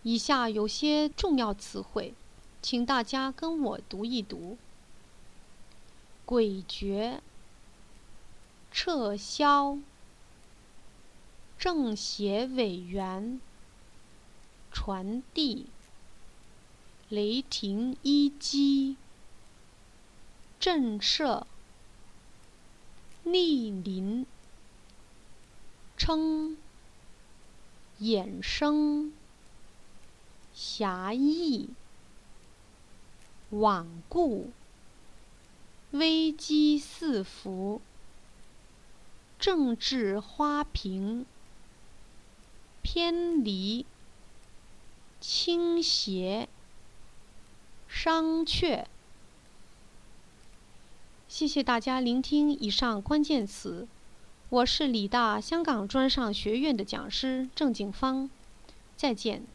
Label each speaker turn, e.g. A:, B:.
A: 以下有些重要词汇，请大家跟我读一读：诡谲、撤销、政协委员、传递、雷霆一击、震慑、莅临、称、衍生、狭义、罔顾、危机四伏、政治花瓶、偏离、倾斜、商榷。谢谢大家聆听以上关键词。我是理大香港专上学院的讲师郑景芳，再见。